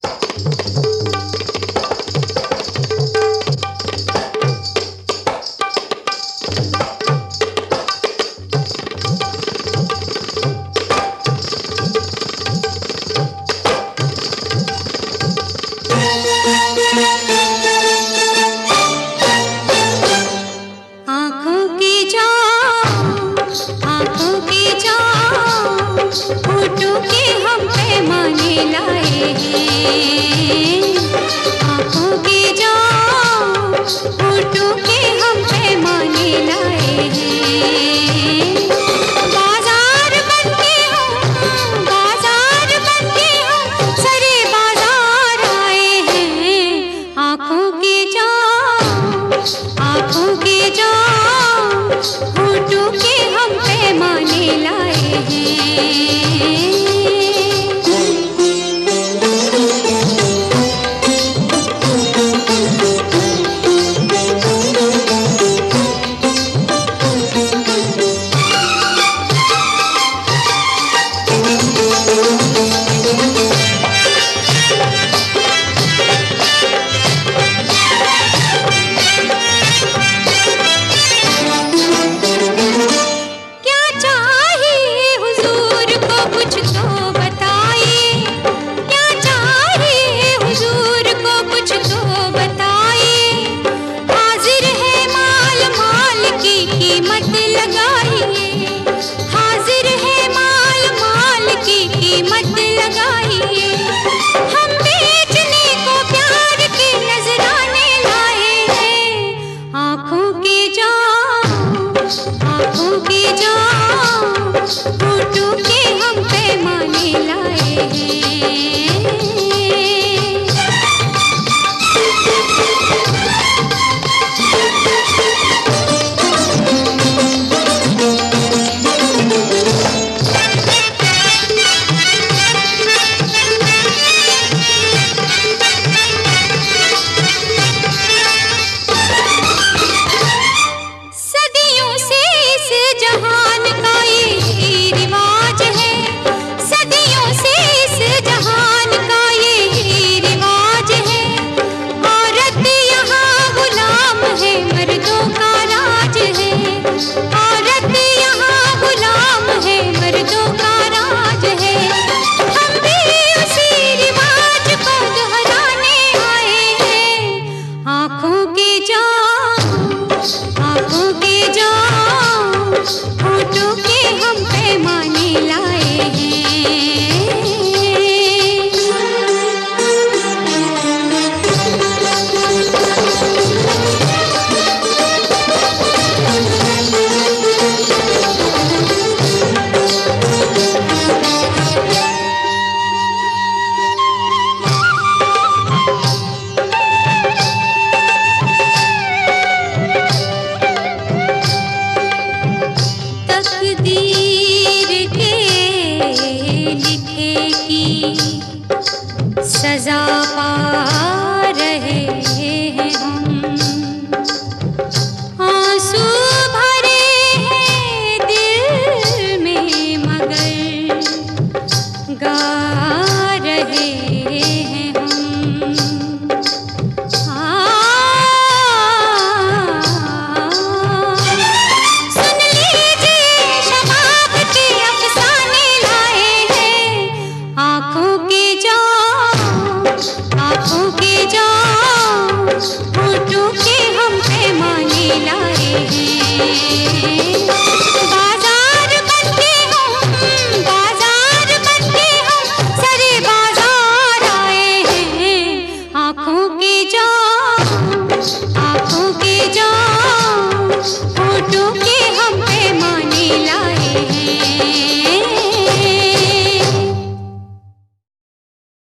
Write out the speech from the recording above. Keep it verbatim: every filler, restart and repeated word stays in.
आँखों की जान, आँखों की जान, होठों के हम पैमाने लाए हैं। आँखों की जान, होठों के हम पैमाने लाए हैं। बाजार बनके हम, बाजार बनके हम सरे बाजार आए हैं। आँखों की जान, आँखों की जान, होठों के हम पैमाने लाए हैं। होठों के हम पैमाने लाए हैं। सदियों से इस जहान का ये रिवाज है, सदियों से इस जहान का ये रिवाज है। औरत यहाँ गुलाम है, मर्दों का राज है। औरत यहाँ गुलाम है, मर्दों का राज है। हम भी उसी रिवाज को दोहराने आए हैं। आँखों की जान, आँखों की जान, होठों के हम पैमाने लाए हैं। तकदीर के लिखे की सजा पा रहे हैं हम। आंसू भरे हैं दिल में मगर गा रहे हैं हम। सुन लीजिए शबाब के अफसाने लाए हैं। आँखों की जान, आँखों की जान, होठों के हम पैमाने लाए हैं। बाजार बनके हम, बाजार बनके हम सरे बाजार आए हैं। आँखों की जान, आँखों की जान, होठों के